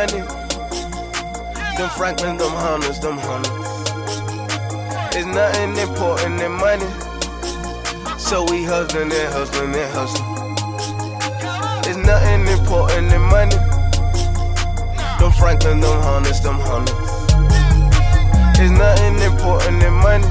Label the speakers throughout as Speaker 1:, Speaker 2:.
Speaker 1: money. Them Franklin, them hunters, them hunters. It's nothing important than money. So we hustling and hustling and hustling. It's nothing important than money. Them Franklin, them hunters, them hunters. It's nothing important than money.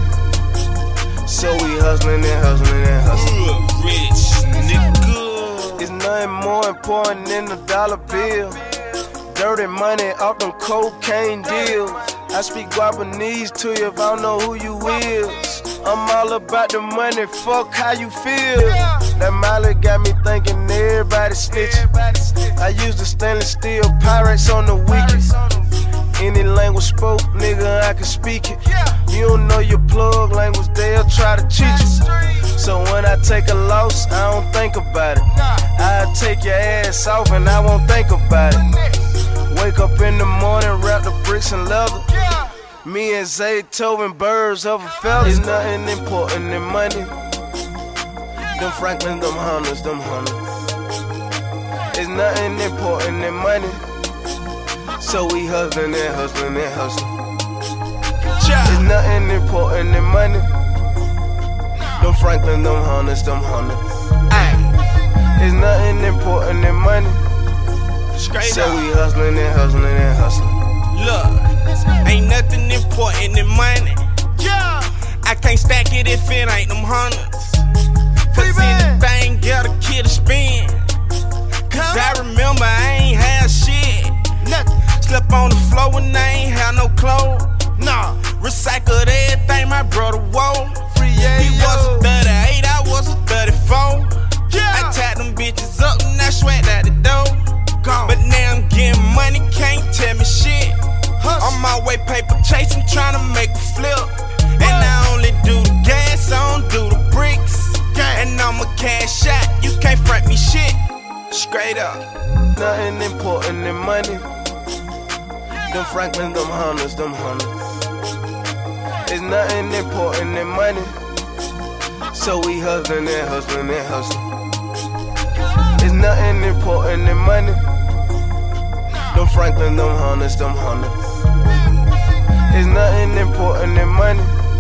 Speaker 1: So we hustling and hustling and hustling.
Speaker 2: Rich nigga.
Speaker 1: It's nothing more important than a dollar bill. Dirty money off them cocaine deals. I speak Guapanese to you if I don't know who you is. I'm all about the money, fuck how you feel. That Molly got me thinking everybody snitching. I use the stainless steel Pyrex on the weekend. Any language spoke, nigga, I can speak it. You don't know your plug language, they'll try to cheat you. So when I take a loss, I don't think about it. I'll take your ass off and I won't think about it. Wake up in the morning, wrap the bricks in leather. Me and Zaytoven, birds of a feather. It's nothing important than money. Them Franklin, them hunters, them hunters. It's nothing important than money. So we hustling and hustling and hustling. It's nothing important than money. Them Franklin, them hunters, them hunters. It's nothing important than money. So we hustling and hustling and hustling.
Speaker 2: Look, ain't nothing important than money. I can't stack it if it ain't them hunters. Cause anything got a kid to spend. Cause I remember I ain't had shit. Slept on the floor when I ain't had no clothes. Recycled everything my brother wore. He was a 38, I was a 34. I tied them bitches up and I sweat at the door. But now I'm getting money, can't tell me shit. On my way paper chasing, tryna make a flip. And I only do the gas, I don't do the bricks. And I'm a cash shot, you can't front me shit. Straight up.
Speaker 1: Nothing important than money. Them Franklin, them hunters, them hunters. It's nothing important than money. So we hustling and hustling and hustling. It's nothing important than money. Them Franklin, them hunters, them hunters. It's nothing important than money.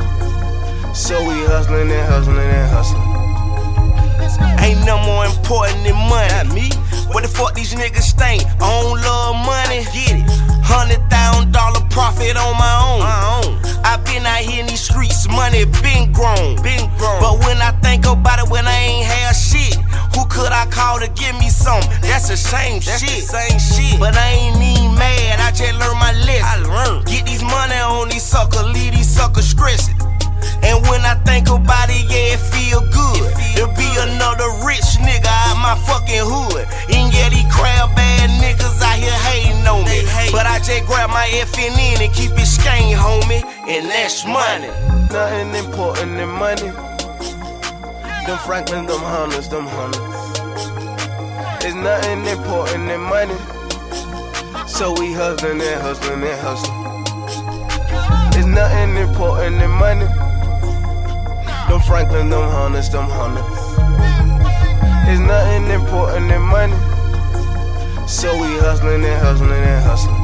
Speaker 1: So we hustling and hustling and hustling.
Speaker 3: Ain't no more important than money. Not me. What the fuck these niggas think? I don't love money. Get it. $100,000 profit on my own. I been out here in these streets, money been grown. But when I think about it, when I ain't had shit, who could I call to give me some? That's the same shit. But I ain't even mad, I just learned my lesson. Get these money on these suckers, leave these suckers stressing. And when I think about it, yeah, it feel good. There'll be another rich nigga out my fucking hood. And yeah, these crab bad niggas out here hating on me. But I just grab my FNN and keep it skane, homie. And that's money.
Speaker 1: Nothing important than money. Them Franklin, them hunters, them hunters. It's nothing important than money. So we hustling and hustling and hustling. It's nothing important than money. Them Franklin, them hunters, them hunters. It's nothing important than money. So we hustling and hustling and hustling.